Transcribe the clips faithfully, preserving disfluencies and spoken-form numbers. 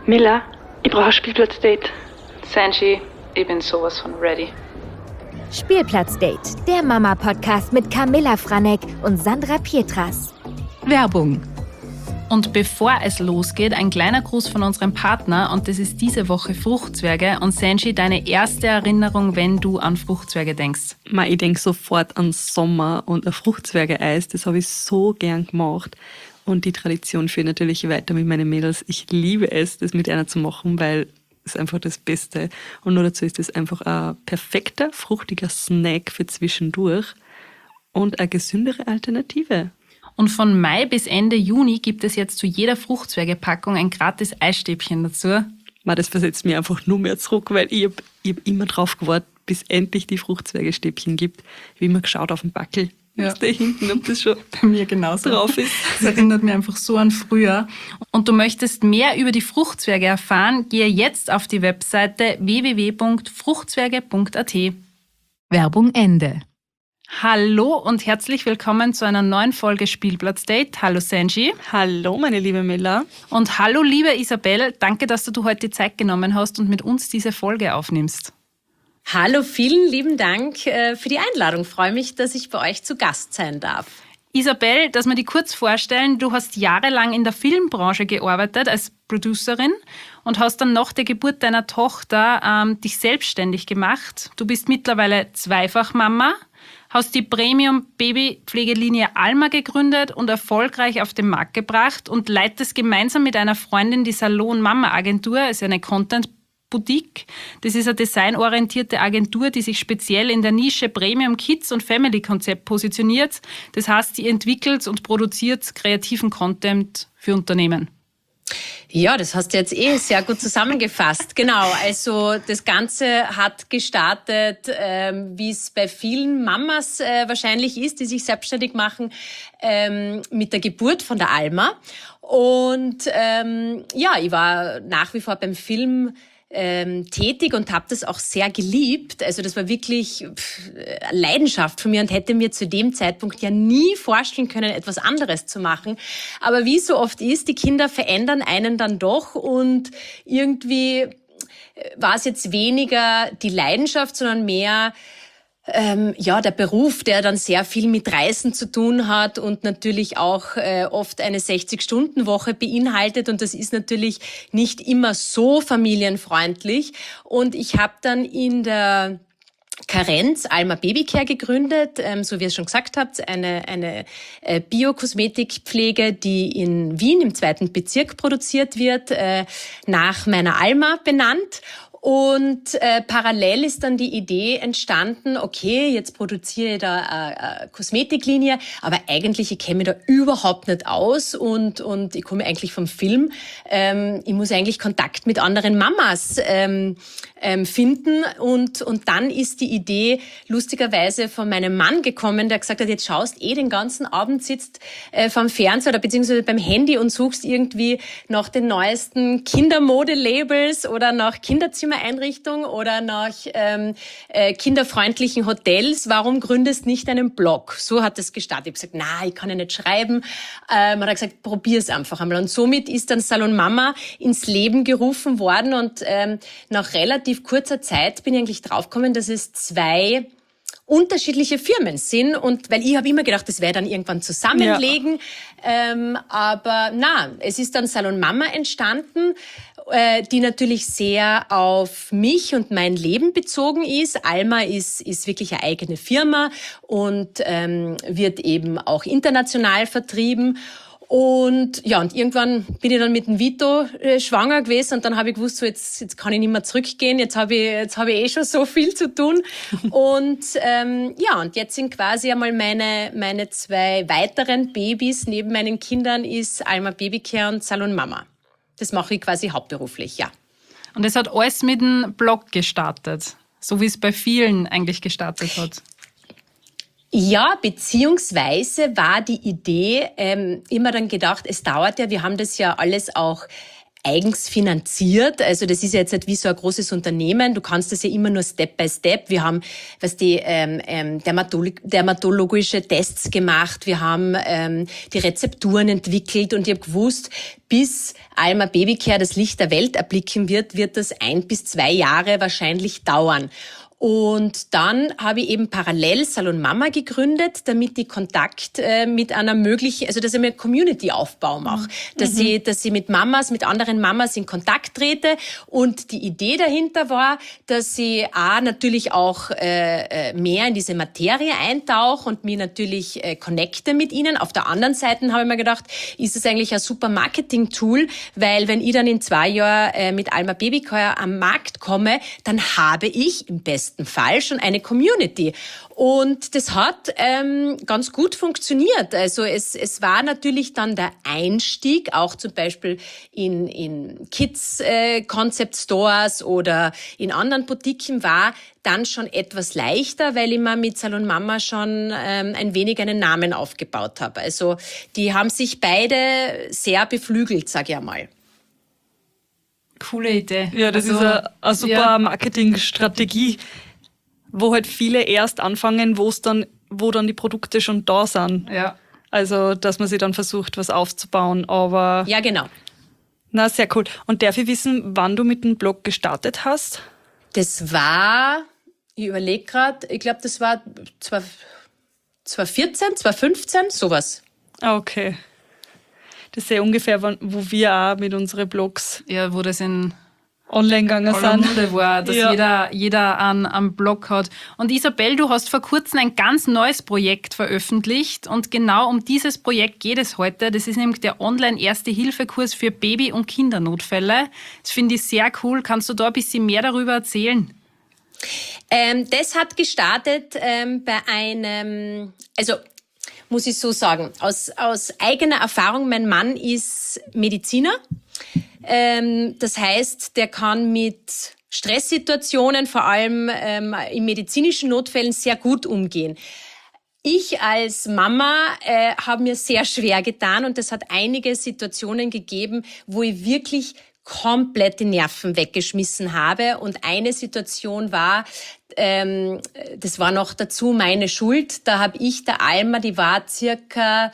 Miller, ich brauche ein Spielplatzdate. Sanji, ich bin sowas von ready. Spielplatzdate, der Mama-Podcast mit Camilla Franek und Sandra Pietras. Werbung. Und bevor es losgeht, ein kleiner Gruß von unserem Partner und das ist diese Woche Fruchtzwerge. Und Sanji, deine erste Erinnerung, wenn du an Fruchtzwerge denkst? Ma, ich denke sofort an Sommer und ein Fruchtzwerge-Eis, das habe ich so gern gemacht. Und die Tradition führt natürlich weiter mit meinen Mädels. Ich liebe es, das mit einer zu machen, weil es einfach das Beste. Und nur dazu ist es einfach ein perfekter, fruchtiger Snack für zwischendurch und eine gesündere Alternative. Und von Mai bis Ende Juni gibt es jetzt zu jeder Fruchtzwergepackung ein gratis Eisstäbchen dazu. Ma, das versetzt mich einfach nur mehr zurück, weil ich habe hab immer drauf gewartet, bis endlich die Fruchtzwergestäbchen gibt. Ich habe immer geschaut auf den Backel. Ja. Ist da hinten, ob das schon bei mir genauso drauf ist. Das erinnert mich einfach so an früher. Und du möchtest mehr über die Fruchtzwerge erfahren, gehe jetzt auf die Webseite w w w punkt fruchtzwerge punkt a t. Werbung Ende. Hallo und herzlich willkommen zu einer neuen Folge Spielplatzdate. Hallo Sanji. Hallo meine liebe Miller. Und hallo liebe Isabel, danke, dass du heute die Zeit genommen hast und mit uns diese Folge aufnimmst. Hallo, vielen lieben Dank äh, für die Einladung. Ich freue mich, dass ich bei euch zu Gast sein darf. Isabel, dass wir dich kurz vorstellen, du hast jahrelang in der Filmbranche gearbeitet als Producerin und hast dann nach der Geburt deiner Tochter ähm, dich selbstständig gemacht. Du bist mittlerweile Zweifachmama, hast die Premium-Babypflegelinie Alma gegründet und erfolgreich auf den Markt gebracht und leitest gemeinsam mit einer Freundin die Salon Mama Agentur, also eine Content Boutique. Das ist eine designorientierte Agentur, die sich speziell in der Nische Premium Kids und Family Konzept positioniert. Das heißt, sie entwickelt und produziert kreativen Content für Unternehmen. Ja, das hast du jetzt eh sehr gut zusammengefasst. Genau, also das Ganze hat gestartet, ähm, wie es bei vielen Mamas äh, wahrscheinlich ist, die sich selbstständig machen, ähm, mit der Geburt von der Alma. Und ähm, ja, ich war nach wie vor beim Film Ähm, tätig und habe das auch sehr geliebt. Also das war wirklich pff, Leidenschaft von mir und hätte mir zu dem Zeitpunkt ja nie vorstellen können, etwas anderes zu machen. Aber wie es so oft ist, die Kinder verändern einen dann doch und irgendwie war es jetzt weniger die Leidenschaft, sondern mehr Ähm, ja, der Beruf, der dann sehr viel mit Reisen zu tun hat und natürlich auch äh, oft eine sechzig-Stunden-Woche beinhaltet und das ist natürlich nicht immer so familienfreundlich und ich habe dann in der Karenz Alma Babycare gegründet, ähm, so wie ihr es schon gesagt habt, eine, eine äh, Biokosmetikpflege, die in Wien im zweiten Bezirk produziert wird, äh, nach meiner Alma benannt. Und äh, parallel ist dann die Idee entstanden, okay, jetzt produziere ich da eine, eine Kosmetiklinie, aber eigentlich, ich kenne mich da überhaupt nicht aus und, und ich komme eigentlich vom Film. Ähm, ich muss eigentlich Kontakt mit anderen Mamas ähm, ähm, finden und, und dann ist die Idee lustigerweise von meinem Mann gekommen, der gesagt hat, jetzt schaust eh den ganzen Abend, sitzt äh, vom Fernseher oder beziehungsweise beim Handy und suchst irgendwie nach den neuesten Kindermode-Labels oder nach Kinderzimmer Einrichtung oder nach ähm, äh, kinderfreundlichen Hotels. Warum gründest nicht einen Blog? So hat es gestartet. Ich habe gesagt, na, ich kann ja nicht schreiben. Ähm, man hat gesagt, probier's einfach einmal. Und somit ist dann Salon Mama ins Leben gerufen worden und ähm, nach relativ kurzer Zeit bin ich eigentlich draufgekommen, dass es zwei unterschiedliche Firmen sind und weil ich habe immer gedacht, das werde dann irgendwann zusammenlegen, ja. ähm, aber na, es ist dann Salon Mama entstanden, äh, die natürlich sehr auf mich und mein Leben bezogen ist. Alma ist ist wirklich eine eigene Firma und ähm, wird eben auch international vertrieben. Und ja, und irgendwann bin ich dann mit dem Vito äh, schwanger gewesen und dann habe ich gewusst, so jetzt, jetzt kann ich nicht mehr zurückgehen, jetzt habe ich, jetzt habe ich eh schon so viel zu tun. Und ähm, ja, und jetzt sind quasi einmal meine, meine zwei weiteren Babys neben meinen Kindern ist Alma Babycare und Salon Mama. Das mache ich quasi hauptberuflich, ja. Und es hat alles mit dem Blog gestartet, so wie es bei vielen eigentlich gestartet hat. Ja, beziehungsweise war die Idee ähm, immer dann gedacht, es dauert ja, wir haben das ja alles auch eigens finanziert. Also das ist ja jetzt nicht wie so ein großes Unternehmen. Du kannst das ja immer nur Step by Step. Wir haben, was die ähm, ähm, dermatolo- dermatologische Tests gemacht. Wir haben ähm, die Rezepturen entwickelt und ich habe gewusst, bis Alma Babycare das Licht der Welt erblicken wird, wird das ein bis zwei Jahre wahrscheinlich dauern. Und dann habe ich eben parallel Salon Mama gegründet, damit ich Kontakt äh, mit einer möglichen, also dass ich mir Community-Aufbau mache, dass mhm. ich, dass ich mit Mamas, mit anderen Mamas in Kontakt trete. Und die Idee dahinter war, dass ich A, natürlich auch äh, mehr in diese Materie eintauche und mich natürlich äh, connecte mit ihnen. Auf der anderen Seite habe ich mir gedacht, ist es eigentlich ein super Marketing-Tool, weil wenn ich dann in zwei Jahren äh, mit Alma Babycare am Markt komme, dann habe ich im besten Fall schon eine Community. Und das hat ähm, ganz gut funktioniert. Also es, es war natürlich dann der Einstieg, auch zum Beispiel in, in Kids-Concept-Stores äh, oder in anderen Boutiquen war dann schon etwas leichter, weil ich mir mit Salon Mama schon ähm, ein wenig einen Namen aufgebaut habe. Also die haben sich beide sehr beflügelt, sage ich einmal. Coole Idee. Ja, das also, ist eine, eine super ja. Marketingstrategie, wo halt viele erst anfangen, wo es dann, wo dann die Produkte schon da sind. Ja. Also, dass man sich dann versucht, was aufzubauen. Aber Ja, genau. na, sehr cool. Und darf ich wissen, wann du mit dem Blog gestartet hast? Das war, ich überlege gerade, ich glaube, das war zwanzig vierzehn, zwanzig fünfzehn, sowas. Ah, okay. Das ist ja ungefähr, wann- wo wir auch mit unseren Blogs Ja, wo das in online gegangen aller sind. Munde war, dass Ja. jeder, jeder einen, einen Blog hat. Und Isabel, du hast vor kurzem ein ganz neues Projekt veröffentlicht und genau um dieses Projekt geht es heute. Das ist nämlich der Online-Erste-Hilfe-Kurs für Baby- und Kindernotfälle. Das finde ich sehr cool. Kannst du da ein bisschen mehr darüber erzählen? Ähm, das hat gestartet ähm, bei einem, also muss ich so sagen, aus, aus eigener Erfahrung, mein Mann ist Mediziner. Ähm, das heißt, der kann mit Stresssituationen, vor allem ähm, in medizinischen Notfällen, sehr gut umgehen. Ich als Mama äh, habe mir sehr schwer getan und es hat einige Situationen gegeben, wo ich wirklich komplett die Nerven weggeschmissen habe. Und eine Situation war, ähm, das war noch dazu meine Schuld, da habe ich der Alma, die war circa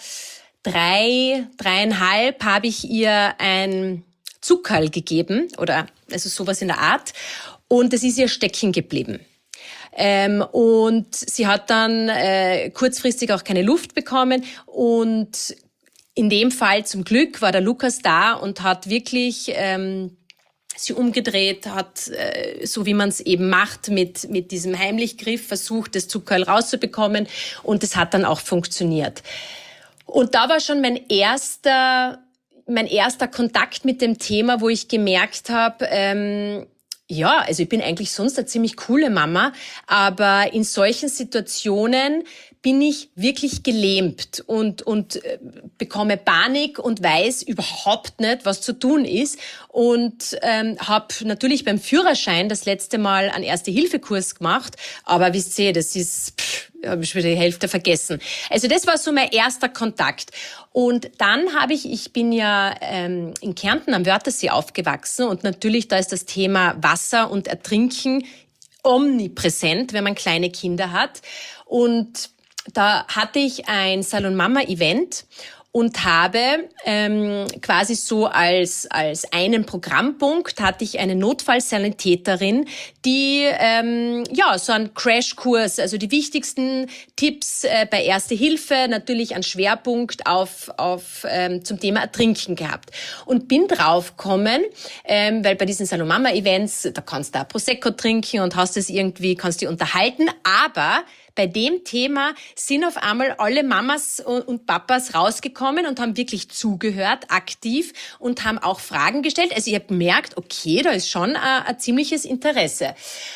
drei, dreieinhalb, habe ich ihr ein Zuckerl gegeben oder also sowas in der Art und es ist ihr stecken geblieben. Ähm, und sie hat dann äh, kurzfristig auch keine Luft bekommen und in dem Fall zum Glück war der Lukas da und hat wirklich ähm, sie umgedreht, hat, äh, so wie man es eben macht, mit mit diesem Heimlichgriff versucht, das Zuckerl rauszubekommen und es hat dann auch funktioniert. Und da war schon mein erster, mein erster Kontakt mit dem Thema, wo ich gemerkt habe, ähm, ja, also ich bin eigentlich sonst eine ziemlich coole Mama, aber in solchen Situationen bin ich wirklich gelähmt und, und äh, bekomme Panik und weiß überhaupt nicht, was zu tun ist. Und ähm, habe natürlich beim Führerschein das letzte Mal einen Erste-Hilfe-Kurs gemacht. Aber wisst ihr, das ist, habe ich schon die Hälfte vergessen. Also das war so mein erster Kontakt. Und dann habe ich, ich bin ja ähm, in Kärnten am Wörthersee aufgewachsen. Und natürlich, da ist das Thema Wasser und Ertrinken omnipräsent, wenn man kleine Kinder hat. Und da hatte ich ein Salon Mama Event und habe ähm, quasi so als als einen Programmpunkt hatte ich eine Notfallsanitäterin, die ähm, ja so einen Crashkurs, also die wichtigsten Tipps äh, bei Erste Hilfe, natürlich einen Schwerpunkt auf auf ähm, zum Thema Ertrinken gehabt und bin draufgekommen, ähm, weil bei diesen Salon Mama Events da kannst du auch Prosecco trinken und hast es irgendwie kannst dich unterhalten, aber bei dem Thema sind auf einmal alle Mamas und Papas rausgekommen und haben wirklich zugehört, aktiv und haben auch Fragen gestellt. Also ich habe gemerkt, okay, da ist schon ein, ein ziemliches Interesse.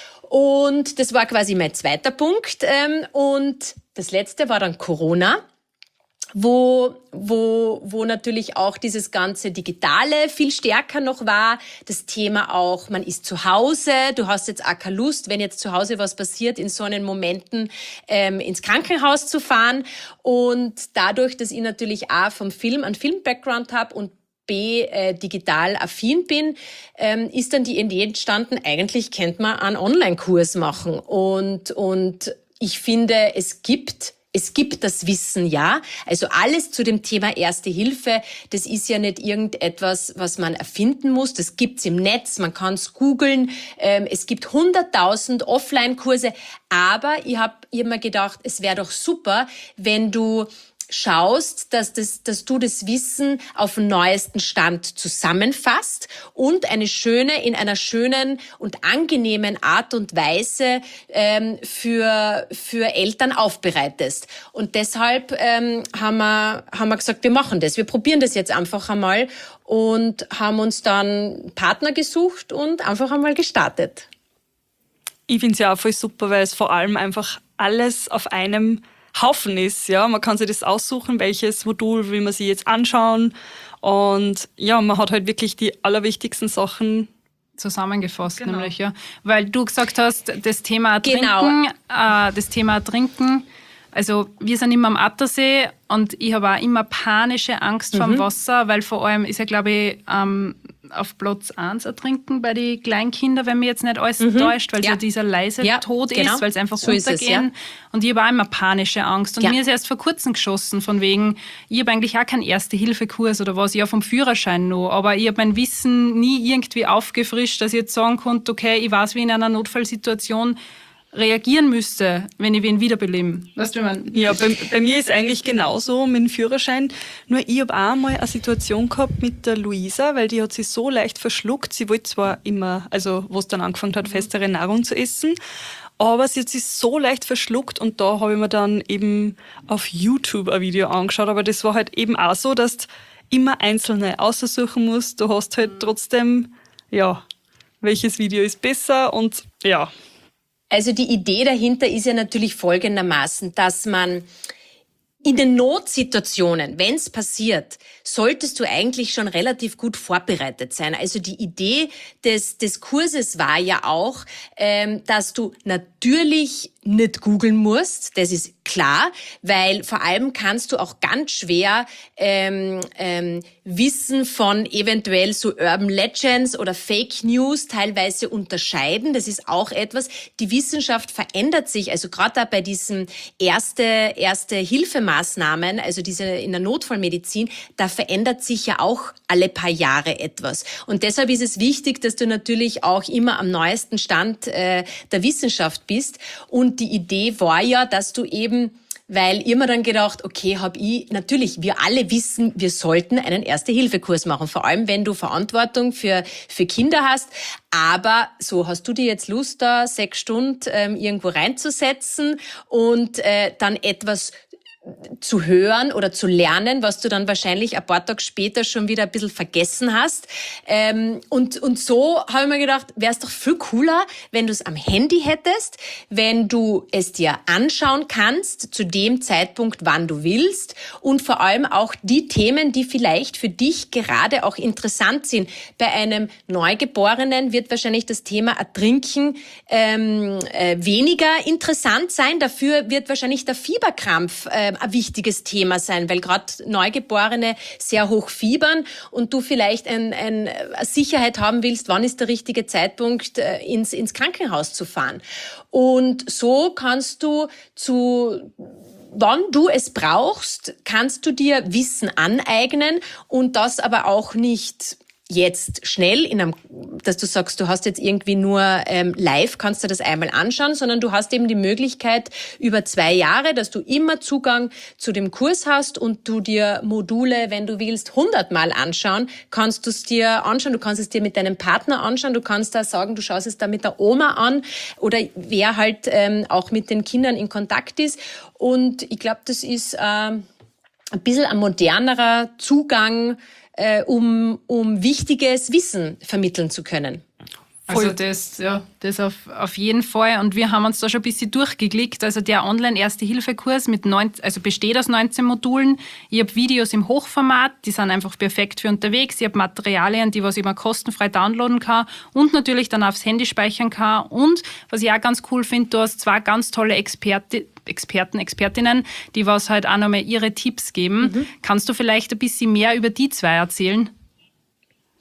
Und das war quasi mein zweiter Punkt. Und das letzte war dann Corona, wo, wo, wo natürlich auch dieses ganze Digitale viel stärker noch war. Das Thema auch, man ist zu Hause, du hast jetzt auch keine Lust, wenn jetzt zu Hause was passiert, in so einen Momenten ähm, ins Krankenhaus zu fahren. Und dadurch, dass ich natürlich auch vom Film einen Film-Background habe und B, äh, digital affin bin, ähm, ist dann die Idee entstanden, eigentlich könnte man einen Online-Kurs machen. Und, und ich finde, es gibt Es gibt das Wissen, ja. Also alles zu dem Thema Erste Hilfe, das ist ja nicht irgendetwas, was man erfinden muss. Das gibt's im Netz, man kann es googeln. Ähm, es gibt hunderttausend Offline-Kurse. Aber ich habe mir gedacht, es wäre doch super, wenn du schaust, dass, das, dass du das Wissen auf den neuesten Stand zusammenfasst und eine schöne, in einer schönen und angenehmen Art und Weise ähm, für, für Eltern aufbereitest. Und deshalb ähm, haben wir, haben wir gesagt, wir machen das. Wir probieren das jetzt einfach einmal und haben uns dann Partner gesucht und einfach einmal gestartet. Ich finde es ja auch voll super, weil es vor allem einfach alles auf einem Haufen ist. Ja, man kann sich das aussuchen, welches Modul will man sich jetzt anschauen. Und ja, man hat halt wirklich die allerwichtigsten Sachen zusammengefasst, genau. nämlich, ja. Weil du gesagt hast, das Thema Trinken, Genau. äh, das Thema Trinken, also wir sind immer am Attersee und ich habe auch immer panische Angst vor dem Wasser, weil vor allem ist ja, glaube ich, ähm, auf Platz eins ertrinken bei den Kleinkindern, wenn mir jetzt nicht alles Mhm. täuscht, weil es Ja. ja dieser leise Ja, Tod genau. ist, weil es einfach So ist untergehen. es, ja. Und ich habe auch immer panische Angst. Und Ja. mir ist erst vor kurzem geschossen, von wegen, ich habe eigentlich auch keinen Erste-Hilfe-Kurs oder was, ich habe vom Führerschein noch, aber ich habe mein Wissen nie irgendwie aufgefrischt, dass ich jetzt sagen konnte, okay, ich weiß, wie ich in einer Notfallsituation reagieren müsste, wenn ich wen wiederbelebe. Weißt du, wie man? Ja, bei, bei mir ist eigentlich genauso mit dem Führerschein. Nur ich habe auch mal eine Situation gehabt mit der Luisa, weil die hat sich so leicht verschluckt. Sie wollte zwar immer, also wo es dann angefangen hat, festere Nahrung zu essen, aber sie hat sich so leicht verschluckt und da habe ich mir dann eben auf YouTube ein Video angeschaut. Aber das war halt eben auch so, dass du immer einzelne aussuchen musst. Du hast halt trotzdem, ja, welches Video ist besser und ja. Also die Idee dahinter ist ja natürlich folgendermaßen, dass man in den Notsituationen, wenn es passiert, solltest du eigentlich schon relativ gut vorbereitet sein. Also die Idee des, des Kurses war ja auch, ähm, dass du natürlich nicht googeln musst, das ist klar, weil vor allem kannst du auch ganz schwer ähm, ähm, Wissen von eventuell so Urban Legends oder Fake News teilweise unterscheiden. Das ist auch etwas, die Wissenschaft verändert sich, also gerade auch bei diesen erste, erste Hilfemaßnahmen, also diese in der Notfallmedizin, da verändert sich ja auch alle paar Jahre etwas. Und deshalb ist es wichtig, dass du natürlich auch immer am neuesten Stand äh, der Wissenschaft bist. Und die Idee war ja, dass du eben, weil ich mir dann gedacht, okay, hab ich, natürlich, wir alle wissen, wir sollten einen Erste-Hilfe-Kurs machen, vor allem wenn du Verantwortung für, für Kinder hast. Aber so, hast du dir jetzt Lust, da sechs Stunden ähm, irgendwo reinzusetzen und äh, dann etwas zu hören oder zu lernen, was du dann wahrscheinlich ein paar Tage später schon wieder ein bisschen vergessen hast. Ähm, und, und so habe ich mir gedacht, wäre es doch viel cooler, wenn du es am Handy hättest, wenn du es dir anschauen kannst, zu dem Zeitpunkt, wann du willst und vor allem auch die Themen, die vielleicht für dich gerade auch interessant sind. Bei einem Neugeborenen wird wahrscheinlich das Thema Ertrinken ähm, äh, weniger interessant sein. Dafür wird wahrscheinlich der Fieberkrampf äh, ein wichtiges Thema sein, weil gerade Neugeborene sehr hoch fiebern und du vielleicht ein, ein, eine Sicherheit haben willst, wann ist der richtige Zeitpunkt, ins, ins Krankenhaus zu fahren. Und so kannst du zu wann du es brauchst, kannst du dir Wissen aneignen und das aber auch nicht jetzt schnell, in einem, dass du sagst, du hast jetzt irgendwie nur ähm, live, kannst du das einmal anschauen, sondern du hast eben die Möglichkeit über zwei Jahre, dass du immer Zugang zu dem Kurs hast und du dir Module, wenn du willst, hundertmal anschauen, kannst du es dir anschauen, du kannst es dir mit deinem Partner anschauen, du kannst da sagen, du schaust es da mit der Oma an oder wer halt ähm, auch mit den Kindern in Kontakt ist. Und ich glaube, das ist äh, ein bisschen ein modernerer Zugang, Äh, um, um wichtiges Wissen vermitteln zu können. Also das, ja, das auf, auf jeden Fall. Und wir haben uns da schon ein bisschen durchgeklickt. Also der Online-Erste-Hilfe-Kurs mit neunzehn, also besteht aus neunzehn Modulen. Ich habe Videos im Hochformat, die sind einfach perfekt für unterwegs. Ich habe Materialien, die was ich mir kostenfrei downloaden kann und natürlich dann aufs Handy speichern kann. Und was ich auch ganz cool finde, du hast zwei ganz tolle Experte, Experten, Expertinnen, die was halt auch nochmal ihre Tipps geben. Mhm. Kannst du vielleicht ein bisschen mehr über die zwei erzählen?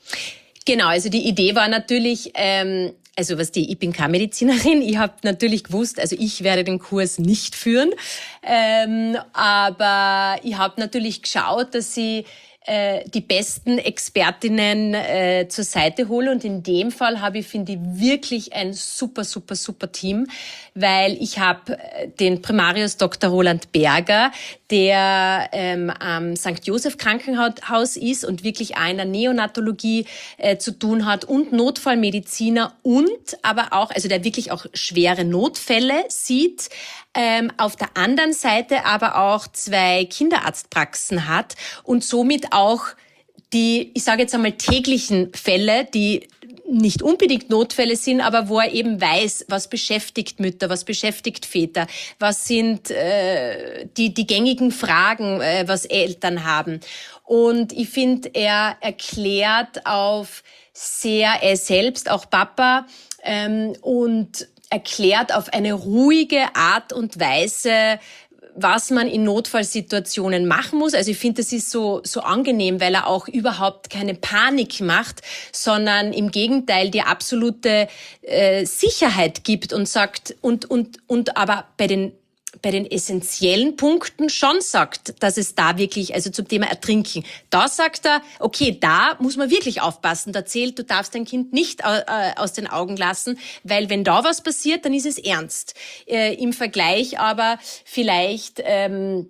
Genau, also die Idee war natürlich, ähm, also was die, ich bin keine Medizinerin, ich habe natürlich gewusst, also ich werde den Kurs nicht führen, ähm, aber ich habe natürlich geschaut, dass ich äh, die besten Expertinnen äh, zur Seite hole, und in dem Fall habe ich, finde ich, wirklich ein super, super, super Team, weil ich habe den Primarius Doktor Roland Berger, der ähm, am Sankt Joseph Krankenhaus ist und wirklich auch in der Neonatologie äh, zu tun hat, und Notfallmediziner, und aber auch, also der wirklich auch schwere Notfälle sieht, ähm, auf der anderen Seite aber auch zwei Kinderarztpraxen hat und somit auch die, ich sage jetzt einmal, täglichen Fälle, die nicht unbedingt Notfälle sind, aber wo er eben weiß, was beschäftigt Mütter, was beschäftigt Väter, was sind äh, die, die gängigen Fragen, äh, was Eltern haben. Und ich finde, er erklärt auf sehr, er selbst, auch Papa, ähm, und erklärt auf eine ruhige Art und Weise, was man in Notfallsituationen machen muss. Also ich finde, das ist so so angenehm, weil er auch überhaupt keine Panik macht, sondern im Gegenteil die absolute äh, Sicherheit gibt und sagt, und und und aber bei den bei den essentiellen Punkten schon sagt, dass es da wirklich, also zum Thema Ertrinken, da sagt er, okay, da muss man wirklich aufpassen. Da zählt, du darfst dein Kind nicht äh, aus den Augen lassen, weil wenn da was passiert, dann ist es ernst. Äh, im Vergleich aber vielleicht, ähm,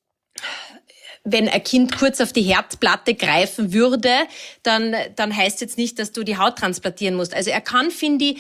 wenn ein Kind kurz auf die Herdplatte greifen würde, dann, dann heißt jetzt nicht, dass du die Haut transplantieren musst. Also er kann, finde ich,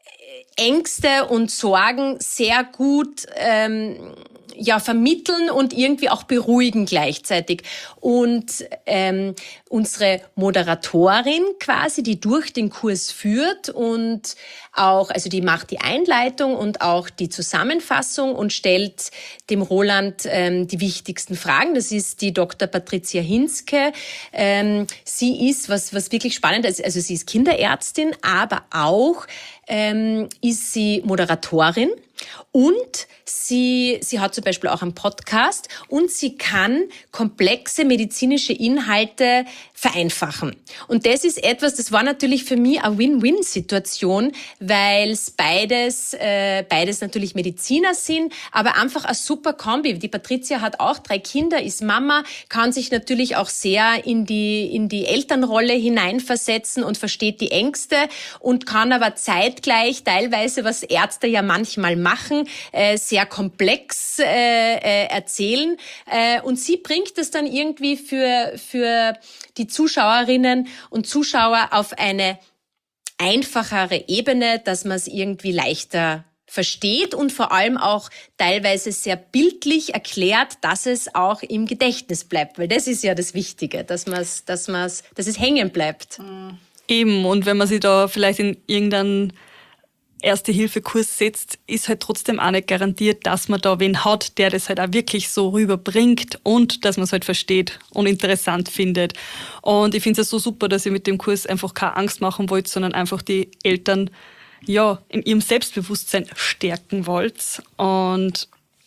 Ängste und Sorgen sehr gut ähm, ja vermitteln und irgendwie auch beruhigen gleichzeitig. Und ähm, unsere Moderatorin quasi, die durch den Kurs führt und auch, also die macht die Einleitung und auch die Zusammenfassung und stellt dem Roland ähm, die wichtigsten Fragen. Das ist die Doktor Patricia Hinske. Ähm, sie ist, was was wirklich spannend ist, also sie ist Kinderärztin, aber auch ähm, ist sie Moderatorin. Und sie, sie hat zum Beispiel auch einen Podcast, und sie kann komplexe medizinische Inhalte vereinfachen. Und das ist etwas, das war natürlich für mich eine Win-Win-Situation, weil es beides, äh, beides natürlich Mediziner sind, aber einfach eine super Kombi. Die Patricia hat auch drei Kinder, ist Mama, kann sich natürlich auch sehr in die, in die Elternrolle hineinversetzen und versteht die Ängste und kann aber zeitgleich teilweise, was Ärzte ja manchmal machen, äh, sehr komplex äh, äh, erzählen. Äh, und sie bringt es dann irgendwie für, für die Zuschauerinnen und Zuschauer auf eine einfachere Ebene, dass man es irgendwie leichter versteht und vor allem auch teilweise sehr bildlich erklärt, dass es auch im Gedächtnis bleibt. Weil das ist ja das Wichtige, dass man es, dass man es, dass es hängen bleibt. Eben, und wenn man sich da vielleicht in irgendeinen Erste-Hilfe-Kurs setzt, ist halt trotzdem auch nicht garantiert, dass man da wen hat, der das halt auch wirklich so rüberbringt und dass man es halt versteht und interessant findet. Und ich finde es so super, dass ihr mit dem Kurs einfach keine Angst machen wollt, sondern einfach die Eltern ja in ihrem Selbstbewusstsein stärken wollt. Und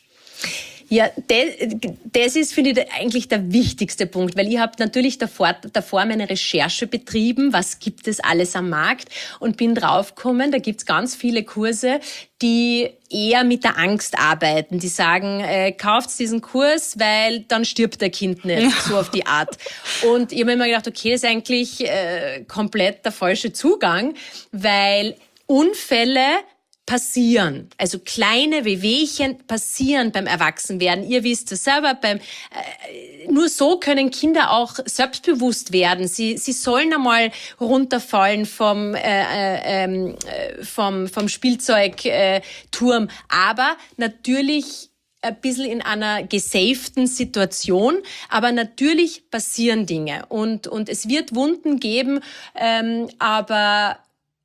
ja, das, das ist, finde ich, eigentlich der wichtigste Punkt, weil ich habe natürlich davor, davor meine Recherche betrieben, was gibt es alles am Markt, und bin draufgekommen, da gibt's ganz viele Kurse, die eher mit der Angst arbeiten, die sagen, äh, kauft diesen Kurs, weil dann stirbt der Kind nicht, so auf die Art. Und ich habe mir immer gedacht, okay, das ist eigentlich äh, komplett der falsche Zugang, weil Unfälle passieren. Also kleine Wehwehchen passieren beim Erwachsenwerden. Ihr wisst es selber, beim, äh, nur so können Kinder auch selbstbewusst werden. Sie, sie sollen einmal runterfallen vom, äh, äh, vom, vom Spielzeugturm. Aber natürlich ein bisschen in einer gesaften Situation, aber natürlich passieren Dinge. Und, und es wird Wunden geben, ähm, aber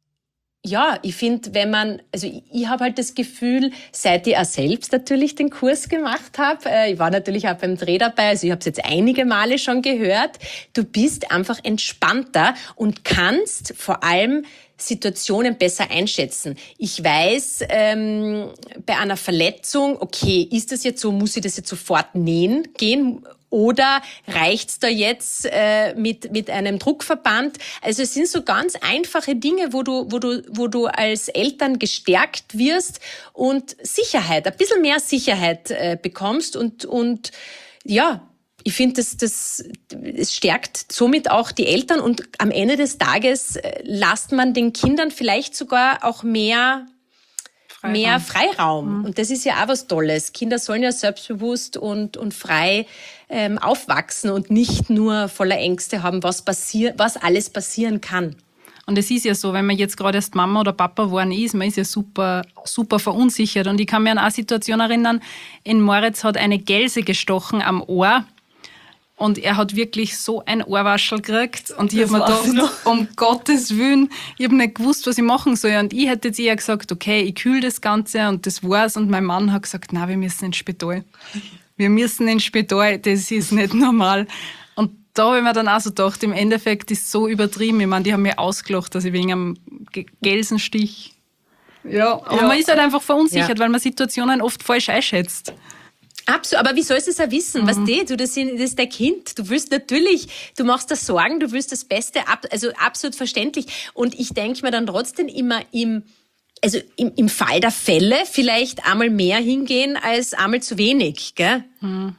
ja, ich finde, wenn man, also ich, ich habe halt das Gefühl, seit ich auch selbst natürlich den Kurs gemacht habe, äh, ich war natürlich auch beim Dreh dabei, also ich habe es jetzt einige Male schon gehört, du bist einfach entspannter und kannst vor allem Situationen besser einschätzen. Ich weiß, ähm, bei einer Verletzung, okay, ist das jetzt so, muss ich das jetzt sofort nähen gehen? Oder reicht's da jetzt äh, mit mit einem Druckverband? Also es sind so ganz einfache Dinge, wo du wo du wo du als Eltern gestärkt wirst und Sicherheit, ein bisschen mehr Sicherheit äh, bekommst und und ja, ich finde, das das es stärkt somit auch die Eltern und am Ende des Tages äh, lasst man den Kindern vielleicht sogar auch mehr Freiraum. mehr Freiraum. Mhm. Und das ist ja auch was Tolles. Kinder sollen ja selbstbewusst und, und frei ähm, aufwachsen und nicht nur voller Ängste haben, was passiert, was alles passieren kann. Und es ist ja so, wenn man jetzt gerade erst Mama oder Papa geworden ist, man ist ja super, super verunsichert. Und ich kann mich an eine Situation erinnern, in Moritz hat eine Gelse gestochen am Ohr. Und er hat wirklich so ein Ohrwaschel gekriegt. Und ich habe mir gedacht, um Gottes Willen, ich habe nicht gewusst, was ich machen soll. Und ich hätte jetzt eher gesagt, okay, ich kühl das Ganze und das war's. Und mein Mann hat gesagt, nein, wir müssen ins Spital. Wir müssen ins Spital, das ist nicht normal. Und da habe ich mir dann auch so gedacht, im Endeffekt ist es so übertrieben. Ich meine, die haben mir ausgelacht, dass ich wegen einem Gelsenstich... Ja, aber ja. Man ist halt einfach verunsichert, ja. weil man Situationen oft falsch einschätzt. Absolut, aber wie sollst du es auch wissen? Mhm. Weißt du, du, das ist dein Kind. Du willst natürlich, du machst dir Sorgen, du willst das Beste, also absolut verständlich. Und ich denke mir dann trotzdem immer im, also im, im Fall der Fälle vielleicht einmal mehr hingehen als einmal zu wenig, gell? Mhm.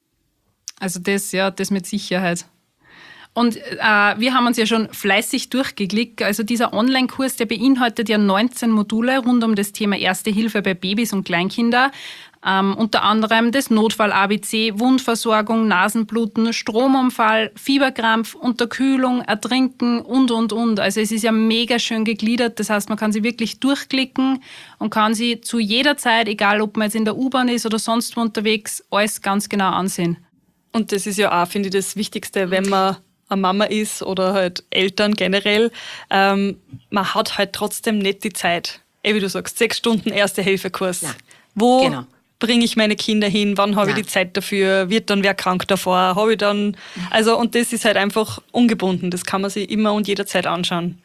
Also das, ja, das mit Sicherheit. Und äh, wir haben uns ja schon fleißig durchgeklickt. Also dieser Online-Kurs, der beinhaltet ja neunzehn Module rund um das Thema Erste Hilfe bei Babys und Kleinkinder. Ähm, unter anderem das Notfall-A B C, Wundversorgung, Nasenbluten, Stromunfall, Fieberkrampf, Unterkühlung, Ertrinken und, und, und. Also es ist ja mega schön gegliedert. Das heißt, man kann sie wirklich durchklicken und kann sie zu jeder Zeit, egal ob man jetzt in der U-Bahn ist oder sonst wo unterwegs, alles ganz genau ansehen. Und das ist ja auch, finde ich, das Wichtigste, wenn man eine Mama ist oder halt Eltern generell. Ähm, man hat halt trotzdem nicht die Zeit. Eh, wie du sagst, sechs Stunden Erste-Hilfe-Kurs. Ja, Wo genau. bringe ich meine Kinder hin? Wann habe ich die Zeit dafür? Wird dann wer krank davor? Habe ich dann... Also, und das ist halt einfach ungebunden. Das kann man sich immer und jederzeit anschauen.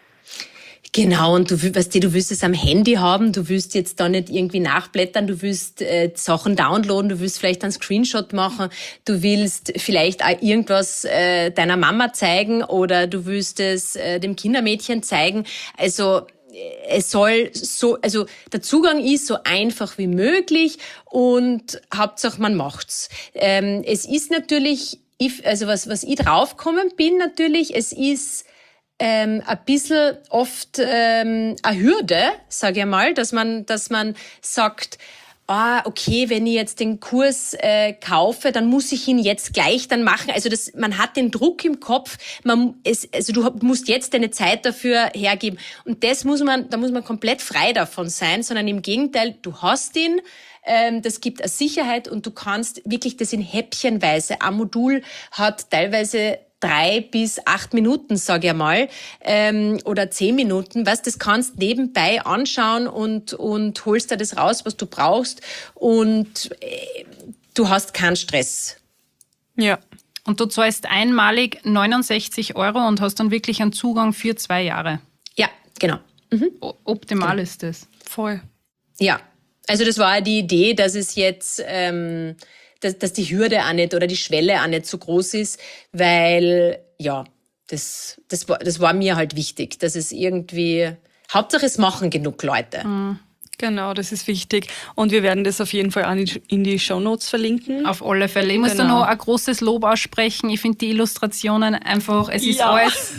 Genau, und du, weißt du, du willst es am Handy haben, du willst jetzt da nicht irgendwie nachblättern, du willst äh, Sachen downloaden, du willst vielleicht einen Screenshot machen, du willst vielleicht auch irgendwas äh, deiner Mama zeigen oder du willst es äh, dem Kindermädchen zeigen. Also es soll so, also der Zugang ist so einfach wie möglich und Hauptsache man macht's. Ähm, es ist natürlich, ich, also was, was ich draufgekommen bin natürlich, es ist Ähm, ein bisschen oft ähm, eine Hürde, sage ich mal, dass man, dass man sagt, ah, okay, wenn ich jetzt den Kurs äh, kaufe, dann muss ich ihn jetzt gleich dann machen. Also das, man hat den Druck im Kopf, man, es, also du musst jetzt deine Zeit dafür hergeben. Und das muss man, da muss man komplett frei davon sein, sondern im Gegenteil, du hast ihn. Ähm, das gibt eine Sicherheit und du kannst wirklich das in Häppchenweise. Ein Modul hat teilweise drei bis acht Minuten, sage ich mal, ähm, oder zehn Minuten, was das kannst nebenbei anschauen und und holst da das raus, was du brauchst und äh, du hast keinen Stress. Ja. Und du zahlst einmalig neunundsechzig Euro und hast dann wirklich einen Zugang für zwei Jahre. Ja, genau. Mhm. O- optimal genau. ist das. Voll. Ja, also das war die Idee, dass es jetzt ähm, Dass, dass die Hürde auch nicht oder die Schwelle auch nicht so groß ist, weil, ja, das, das, war, das war mir halt wichtig, dass es irgendwie, Hauptsache es machen genug Leute. Mhm. Genau, das ist wichtig. Und wir werden das auf jeden Fall auch in die Shownotes verlinken. Auf alle Fälle. Ich muss genau. da noch ein großes Lob aussprechen. Ich finde die Illustrationen einfach, es ist ja. alles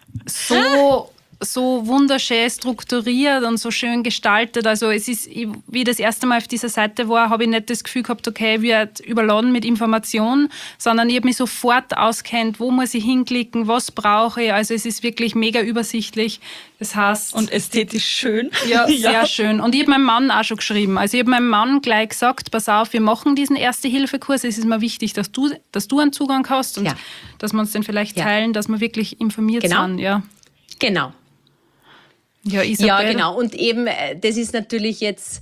so... so wunderschön strukturiert und so schön gestaltet. Also es ist, wie ich das erste Mal auf dieser Seite war, habe ich nicht das Gefühl gehabt, okay, ich werde überladen mit Informationen, sondern ich habe mich sofort auskennt, wo muss ich hinklicken, was brauche ich. Also es ist wirklich mega übersichtlich. Das heißt... Und ästhetisch schön. Ja, sehr ja. schön. Und ich habe meinem Mann auch schon geschrieben. Also ich habe meinem Mann gleich gesagt, pass auf, wir machen diesen Erste-Hilfe-Kurs. Es ist mir wichtig, dass du, dass du einen Zugang hast und ja. dass wir uns den vielleicht teilen, ja. dass wir wirklich informiert genau. sind. Ja. Genau. Ja, Isabel. Ja, genau. Und eben, das ist natürlich jetzt,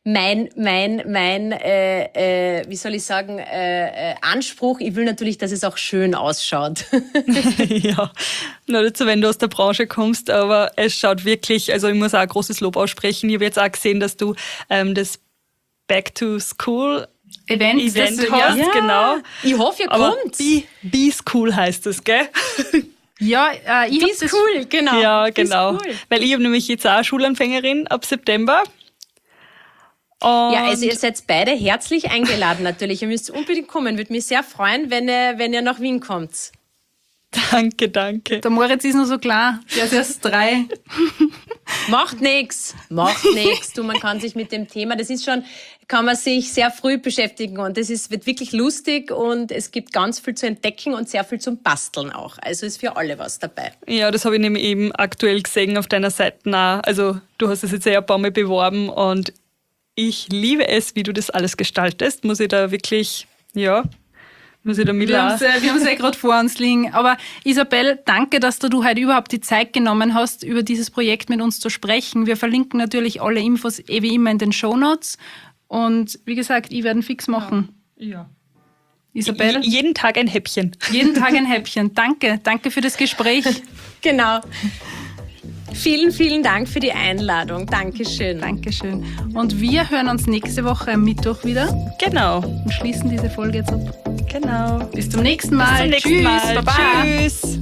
mein, mein, mein, äh, äh, wie soll ich sagen, äh, äh, Anspruch. Ich will natürlich, dass es auch schön ausschaut. Ja, nur dazu, wenn du aus der Branche kommst, aber es schaut wirklich, also ich muss auch ein großes Lob aussprechen. Ich habe jetzt auch gesehen, dass du ähm, das Back to School Event, Event das, hast, ja. genau. Ich hoffe, ihr Aber kommt. Be, Be School heißt das, gell? Ja, äh, ich Be hab das cool, genau. Ja, Be genau. cool. Weil ich habe nämlich jetzt auch eine Schulanfängerin ab September. Und Ja, also ihr seid beide herzlich eingeladen natürlich. Ihr müsst unbedingt kommen. Würde mich sehr freuen, wenn ihr, wenn ihr nach Wien kommt. danke, danke. Der Moritz ist noch so klar, der ist erst drei. Macht nix, macht nix. Du, man kann sich mit dem Thema, das ist schon, kann man sich sehr früh beschäftigen und das ist, wird wirklich lustig und es gibt ganz viel zu entdecken und sehr viel zum Basteln auch. Also ist für alle was dabei. Ja, das habe ich nämlich eben aktuell gesehen auf deiner Seite auch. Also du hast es jetzt ja ein paar Mal beworben und ich liebe es, wie du das alles gestaltest. Muss ich da wirklich, ja, muss ich da mit Wir haben es wir haben's ja gerade vor uns liegen. Aber Isabel, danke, dass du, du heute überhaupt die Zeit genommen hast, über dieses Projekt mit uns zu sprechen. Wir verlinken natürlich alle Infos eh wie immer in den Shownotes. Und wie gesagt, ich werde ihn fix machen. Ja. Isabel, J- jeden Tag ein Häppchen. jeden Tag ein Häppchen. Danke, danke für das Gespräch. Genau. Vielen, vielen Dank für die Einladung. Dankeschön. Dankeschön. Und wir hören uns nächste Woche am Mittwoch wieder Genau, und schließen diese Folge jetzt ab. genau. Bis zum nächsten Mal. Bis zum nächsten Tschüss, Mal. Baba. Tschüss.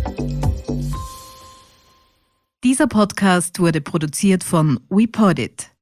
Dieser Podcast wurde produziert von WePodit.